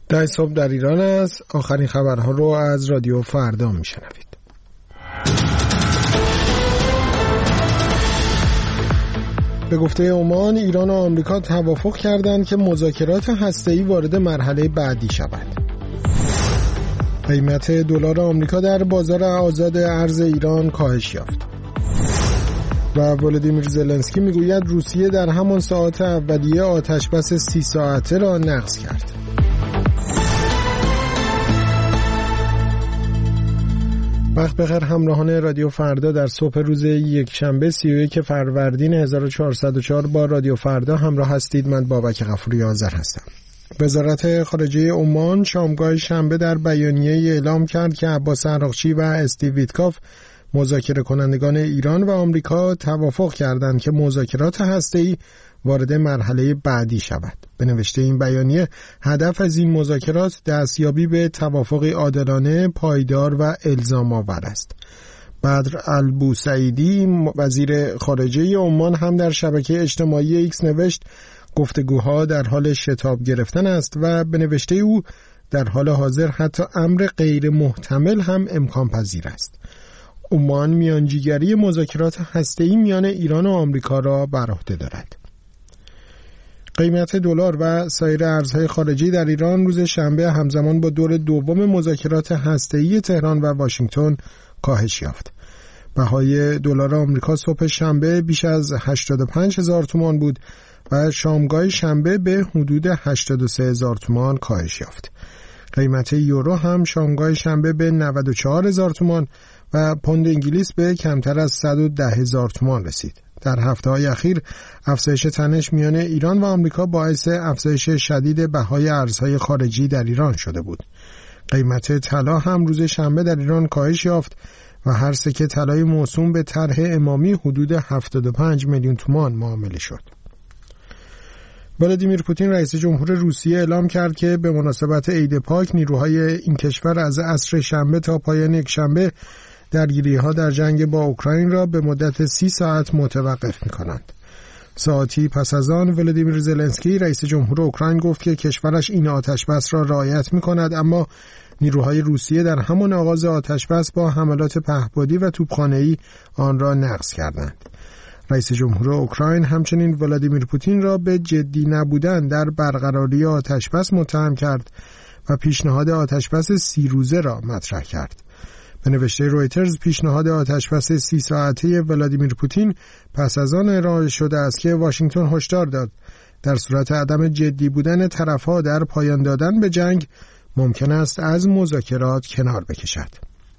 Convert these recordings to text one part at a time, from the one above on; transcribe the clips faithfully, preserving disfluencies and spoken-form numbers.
ده صبح در ایران است. آخرین خبرها رو از رادیو فردا میشنوید. به گفته عمان، ایران و آمریکا توافق کردند که مذاکرات هسته‌ای وارد مرحله بعدی شود. قیمت دلار آمریکا در بازار آزاد ارز ایران کاهش یافت. و ولادیمیر زلنسکی میگوید روسیه در همان ساعات اولیه آتشبس سی ساعته را نقض کرد. وقت بخیر همراهان رادیو فردا، در صبح روز یک شنبه سی و یک فروردین هزار و چهارصد و چهار با رادیو فردا همراه هستید. من بابک غفوری آذر هستم. وزارت خارجه عمان شامگاه شنبه در بیانیه اعلام کرد که عباس عراقچی و استیو ویتکاف مذاکره کنندگان ایران و آمریکا توافق کردند که مذاکرات هسته‌ای وارد مرحله بعدی شود. به نوشته این بیانیه، هدف از این مذاکرات دستیابی به توافقی عادلانه، پایدار و الزام آور است. بدر البوسعیدی وزیر خارجه عمان هم در شبکه اجتماعی ایکس نوشت گفتگوها در حال شتاب گرفتن است و به نوشته او در حال حاضر حتی امر غیر محتمل هم امکان پذیر است. عمان میانجیگری مذاکرات هسته‌ای میان ایران و آمریکا را بر عهده دارد. قیمت دلار و سایر ارزهای خارجی در ایران روز شنبه همزمان با دور دوم مذاکرات هسته‌ای تهران و واشنگتن کاهش یافت. بهای دلار آمریکا صبح شنبه بیش از هشتاد و پنج هزار تومان بود و شامگاه شنبه به حدود هشتاد و سه هزار تومان کاهش یافت. قیمت یورو هم شامگاه شنبه به نود و چهار هزار تومان و پوند انگلیس به کمتر از صد و ده هزار تومان رسید. در هفته‌های اخیر افزایش تنش میان ایران و آمریکا باعث افزایش شدید بهای ارزهای خارجی در ایران شده بود. قیمت طلا هم روز شنبه در ایران کاهش یافت و هر سکه طلای موسوم به طرح امامی حدود هفتاد و پنج میلیون تومان معامله شد. ولادیمیر پوتین رئیس جمهور روسیه اعلام کرد که به مناسبت عید پاک نیروهای این کشور از عصر شنبه تا پایان یک شنبه درگیری‌ها در جنگ با اوکراین را به مدت سی ساعت متوقف می‌کنند. ساعتی پس از آن ولادیمیر زلنسکی رئیس جمهور اوکراین گفت که کشورش این آتشبس را رعایت می‌کند، اما نیروهای روسیه در همان آغاز آتشبس با حملات پهپادی و توپخانه‌ای آن را نقض کردند. رئیس جمهور اوکراین همچنین ولادیمیر پوتین را به جدی نبودن در برقراری آتشبس متهم کرد و پیشنهاد آتشبس سی روزه را مطرح کرد. به نوشته رویترز، پیشنهاد آتشبس سی ساعته ولادیمیر پوتین پس از آن ارائه شده است که واشنگتن هشدار داد در صورت عدم جدی بودن طرف‌ها در پایان دادن به جنگ ممکن است از مذاکرات کنار بکشد.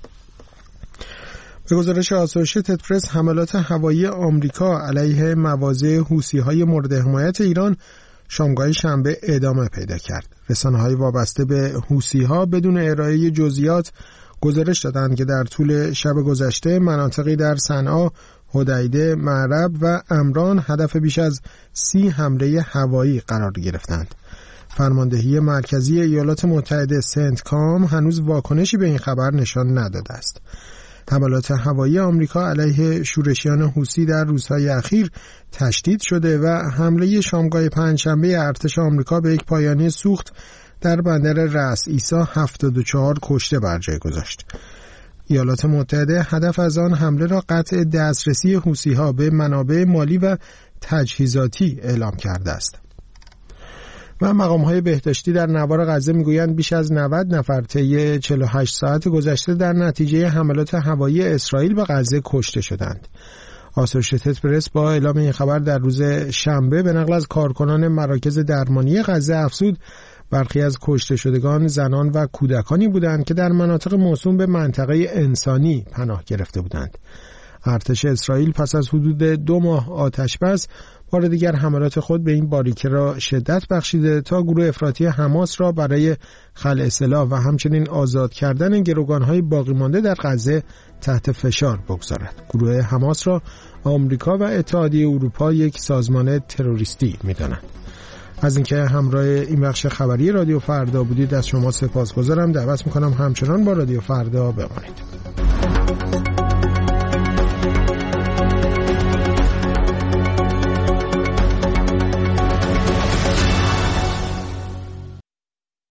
به گزارش آسوشیتد پرس، حملات هوایی آمریکا علیه مواضع حوثی‌های مورد حمایت ایران شامگاه شنبه ادامه پیدا کرد. رسانه‌های وابسته به حوثی‌ها بدون ارائه جزئیات گزارش دادند که در طول شب گذشته مناطقی در صنعا، حدیده، معرب و عمران هدف بیش از سی حمله هوایی قرار گرفتند. فرماندهی مرکزی ایالات متحده سنت کام هنوز واکنشی به این خبر نشان نداده است. حملات هوایی آمریکا علیه شورشیان حوثی در روزهای اخیر تشدید شده و حمله شامگاه پنجشنبه ارتش آمریکا به یک پایانی سوخت در بندر رأس عیسی هفتاد و چهار کشته بر جای گذاشت. ایالات متحده هدف از آن حمله را قطع دسترسی حوثی‌ها به منابع مالی و تجهیزاتی اعلام کرده است. و مقام‌های بهداشتی در نوار غزه میگویند بیش از نود نفر طی چهل و هشت ساعت گذشته در نتیجه حملات هوایی اسرائیل به غزه کشته شدند. آسوشیتد پرس با اعلام این خبر در روز شنبه به نقل از کارکنان مراکز درمانی غزه افزود برخی از کشته شدگان زنان و کودکانی بودند که در مناطق موسوم به منطقه انسانی پناه گرفته بودند. ارتش اسرائیل پس از حدود دو ماه آتشبس بار دیگر حملات خود به این باریکه را شدت بخشیده تا گروه افراطی حماس را برای خلع سلاح و همچنین آزاد کردن گروگان‌های باقی مانده در غزه تحت فشار بگذارد. گروه حماس را آمریکا و اتحادیه اروپا یک سازمان تروریستی می‌دانند. از اینکه همراه این بخش خبری رادیو فردا بودید از شما سپاسگزارم. دعوت می‌کنم همچنان با رادیو فردا بمانید.